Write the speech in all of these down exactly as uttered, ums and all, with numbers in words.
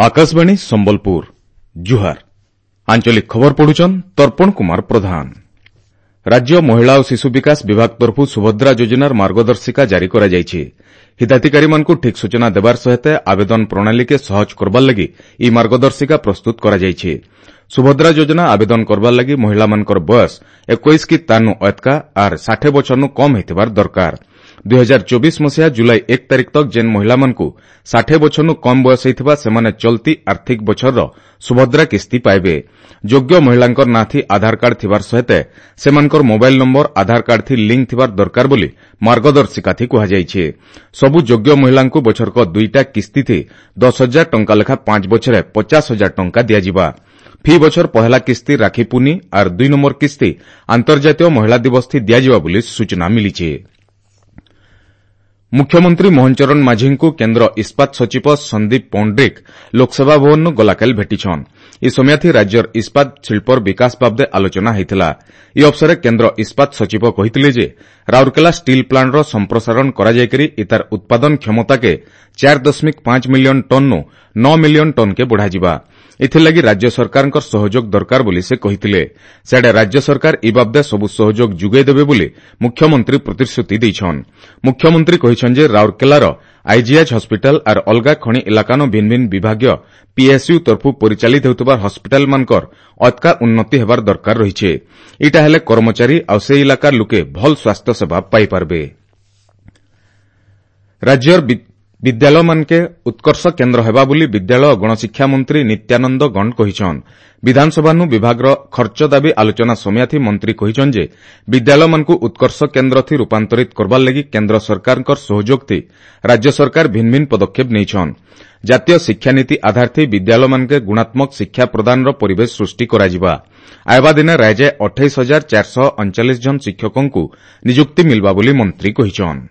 आकाशवाणी संबलपुर जुहार आंचलिक खबर पढ़ुचन तर्पण कुमार प्रधान। राज्य महिला और शिशु विकास विभाग तरफु सुभद्रा योजनार मार्गदर्शिका जारी करा जायछि। हिताधिकारी मानकु ठीक सूचना देबार सहित आवेदन प्रणाली के सहज करबार लगी ई मार्गदर्शिका प्रस्तुत करा जायछि। सुभद्रा योजना आवेदन करबार लगी महिला मानकर बयस इक्कीस की तानु अतका आर साठ बछरनु कम हेतिबार दरकार। दुई हजार चौबीस मसीहा जुलाई एक तारिख तक जेन महिला मानकु साठ बछरनु कम बयस हेतिबा सेमाने चलती आर्थिक बछरर सुभद्रा किस्ती पाइबे। योग्य महिलांकर नाथी आधार कार्ड थिबार सहित सेमानकर मोबाइल नंबर आधार कार्ड थी लिंक थिबार दरकार बोली मार्गदर्शिका थी कहा जायछि। सबु योग्य महिलांकु बछरक दुईटा किस्ती थी दस हजार टंका लेखा पांच बछरे पचास हजार टंका दियाजिबा। फी बछर पहला किस्ती राखी पुनी और दुई नंबर किस्ती अंतर्जातीय महिला दिवस थी दियाजिबा बोली सूचना मिलिछि। मुख्यमंत्री मोहन चरण माझी को केन्द्र इस्पात सचिव संदीप पौंड्रिक लोकसेवा भवन गलाकाल भेटिछन। ई समय राज्यर इस्पात शिल्पर विकास बाबदे आलोचना होइतिला। ई अवसर केन्द्र इस्पात सचिव कहितिले जे राउरकेला स्टील प्लांट रो संप्रसारण करा जायकरी इतार उत्पादन क्षमता के चार दशमिक पांच मिलियन टन नु नौ मिलियन टन के बढ़ाजिबा। इथिलागि राज्य सरकारकर सहयोग दरकार बोली से कहितिले। सेडे राज्य सरकार ई बाबदे सबु सहयोग जुगाई देबे बोली मुख्यमंत्री प्रतिश्रुति दैछन। मुख्यमंत्री कहिछन जे राउरकेलार आईजीएच हॉस्पिटल और अलगा खणी इलाकानो भिन्न भिन्न विभागीय पीएसयू तरफु परिचालित हेउतबार हॉस्पिटल मानकर अतका उन्नति हेबार दरकार रहिछे। इटा हेले कर्मचारी आ से इलाकार लोके भल स्वास्थ्य सेवा पाई पारबे। राज्यर विद्यालय मानके उत्कर्ष केन्द्र हेबा बोली विद्यालय और गणशिक्षा मंत्री नित्यानंद गंड कहिछन। विधानसभानु विभागर खर्च दाबी आलोचना समयाथी मंत्री कहिछन जे विद्यालय मानकु उत्कर्ष केन्द्र थी रूपांतरित करबार लगी केन्द्र सरकारकर सहयोग थी राज्य सरकार भिन्न भिन्न पदक्षेप नेइछन। जातीय शिक्षा नीति आधार थी विद्यालय मानके गुणात्मक शिक्षा प्रदान परिवेश सृष्टि कराजिबा। आयबा दिने राज्य अट्ठाईस हजार चार सौ अड़चाश जन शिक्षकों नियुक्ति मिलबा बोली मंत्री कहिछन।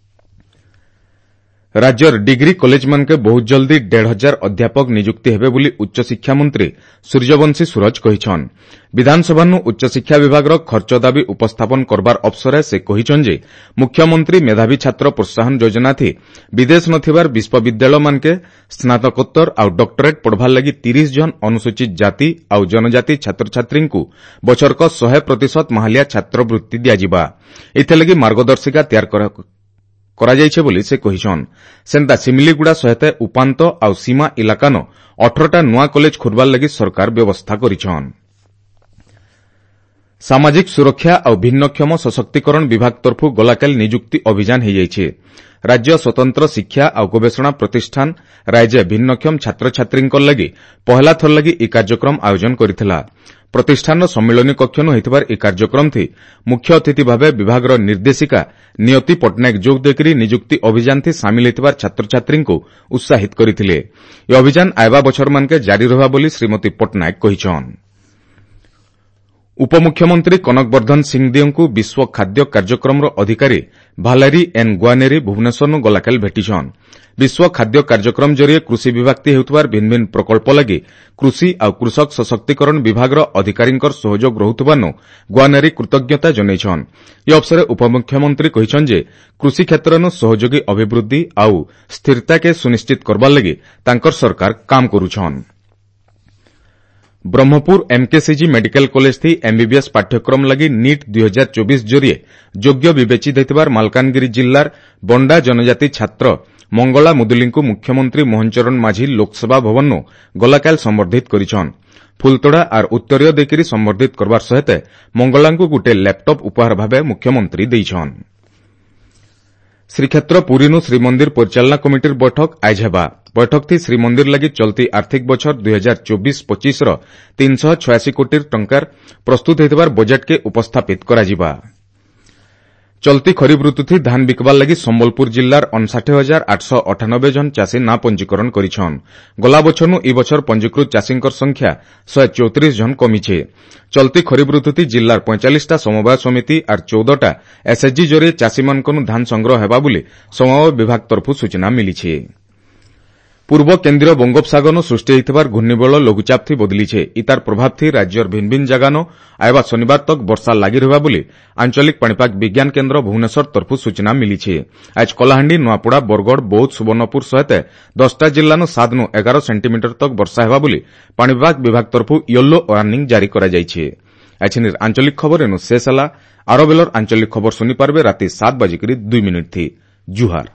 राज्यर डिग्री कॉलेज मानके बहुत जल्दी डेढ़ हजार अध्यापक नियुक्ति हेबे बोली उच्च शिक्षा मंत्री सूर्यवंशी सूरज कहिछन। विधानसभानु उच्च शिक्षा विभागर खर्च दाबी उपस्थापन करबार अवसर से कहिछन जे मुख्यमंत्री मेधावी छात्र प्रोत्साहन योजना थी विदेश नथिबार विश्वविद्यालय मानके स्नातकोत्तर और डॉक्टरेट पढ़वार लगी तीस जन अनुसूचित जाति और जनजाति छात्र छात्री को बछरक सौ प्रतिशत महालिया छात्रवृत्ति दियाजिबा। इथिलागि मार्गदर्शिका तैयार करा जायछे बोली से कहिछन। सेंता सिमिलीगुड़ा सहित उपांत और सीमा इलाकानो अठारह नुआ कॉलेज खोलबार लगी सरकार व्यवस्था करिछन। सामाजिक सुरक्षा और भिन्नक्षम सशक्तिकरण विभाग तरफु गलाकाल नियुक्ति अभियान हो जायछे। राज्य स्वतंत्र शिक्षा और गवेषणा प्रतिष्ठान राज्य भिन्नक्षम छात्र छात्री लगी पहला थर लगी ई कार्यक्रम आयोजन करिथिला। प्रतिष्ठान सम्मिलनी कक्षनु होइतबार ई कार्यक्रम थी मुख्य अतिथि भावे विभागर निर्देशिका नियति पटनायक जोग देकरी नियुक्ति अभियान थी सामिल होइतबार छात्र छात्री को उत्साहित करिथिले। ई अभियान आयबा बछर मानके जारी रहबा बोली श्रीमती पटनायक कहिछन। उपमुख्यमंत्री कनक वर्धन सिंहदेव को विश्व खाद्य कार्यक्रम अधिकारी भालेरी एन ग्वानेरी भुवनेश्वर गलाकाल भेटिछन। विश्व खाद्य कार्यक्रम जरिए कृषि विभाग ती हेउतबार भिन्न भिन्न प्रकल्प लगी कृषि और कृषक सशक्तिकरण विभागर अधिकारींकर सहयोग रहुतबानु ग्वानेरी कृतज्ञता जनाइछन। ई अवसर उपमुख्यमंत्री कहिछन जे कृषि क्षेत्रनु सहयोगी अभिवृद्धि और स्थिरता के सुनिश्चित करबार लगी तांकर सरकार काम करुछन। ब्रह्मपुर एमकेसीजी मेडिकल कॉलेज थी एमबीबीएस पाठ्यक्रम लगी नीट दुई हजार चौबीस जरिए योग्य विवेचित हेतिबार मालकानगिरी जिल्लार बंडा जनजाति छात्र मंगला मुदुली को मुख्यमंत्री मोहन चरण माझी लोकसेवा भवन गलाकाल संबर्धित करिछन। फुलतोड़ा और उत्तरीय देकरी संबर्धित करबार सहित मंगला को गोटे लैपटॉप उपहार भावे मुख्यमंत्री दैछन। श्रीक्षेत्र पुरीनु श्रीमंदिर परिचालना कमिटीर बैठक आज हेबा। बैठक थी श्रीमंदिर लगी चलती आर्थिक बछर दुई हजार चौबीस पच्चीस तीन सौ छयासी कोटी टंकार प्रस्तुत हेतिबार बजेट के उपस्थापित कराजिबा। चलती खरीफ ऋतु थी धान बिकबार लगी संबलपुर जिल्लार अनसाठ हजार आठ सौ अठानबे जन चाषी ना पंजीकरण करिछन। गला बछरनु ई बछर पंजीकृत चाषींकर संख्या सौ चौतीस जन कमिछे। चलती खरीफ ऋतु थी जिल्लार पैंतालीस टा समवाय समिति और चौदह टा एसएचजी जरिए चाषी मानकनु धान संग्रह हेबा बोली समवाय विभाग तरफु सूचना मिलिछे। ପୂର୍ବ କେନ୍ଦ୍ରୀୟ ବଙ୍ଗୋପସାଗରନୁ ସୃଷ୍ଟି ହୋଇଥିବାର ଘୂର୍ଣ୍ଣିବଳୟ ଲଘୁଚାପ ଥି ବଦଲିଛେ। ଇତାର ପ୍ରଭାବ ଥି ରାଜ୍ୟର ଭିନ୍ନ ଭିନ୍ନ ଜାଗାନୁ ଆଇବା ଶନିବାର ତକ ବର୍ଷା ଲାଗି ରହିବା ବୋଲି ଆଞ୍ଚଳିକ ପାଣିପାଗ ବିଜ୍ଞାନ କେନ୍ଦ୍ର ଭୁବନେଶ୍ୱର ତରଫୁ ସୂଚନା ମିଳିଛି। ଆଜ କଳାହାଣ୍ଡି, ନୂଆପଡ଼ା, ବରଗଡ଼, ବୌଦ୍ଧ, ସୁବର୍ଣ୍ଣପୁର ସହିତ ଦଶଟା ଜିଲ୍ଲାନୁ ସାତ ନୁ ଏଗାର ସେଣ୍ଟିମିଟର ତକ ବର୍ଷା ହେବା ବୋଲି ପାଣିପାଗ ବିଭାଗ ତରଫୁ ୟେଲୋ ୱାର୍ଣ୍ଣିଂ ଜାରି କରାଯାଇଛି। ଏଛିନିର ଆଞ୍ଚଳିକ ଖବର ଏନୁ ଶେଷ ହେଲା। ଆର ବେଲର ଆଞ୍ଚଳିକ ଖବର ଶୁଣିପାରିବେ ରାତି ସାତ ବାଜିକରି ଦୁଇ ମିନିଟ୍ ଥି। ଜୁହାର।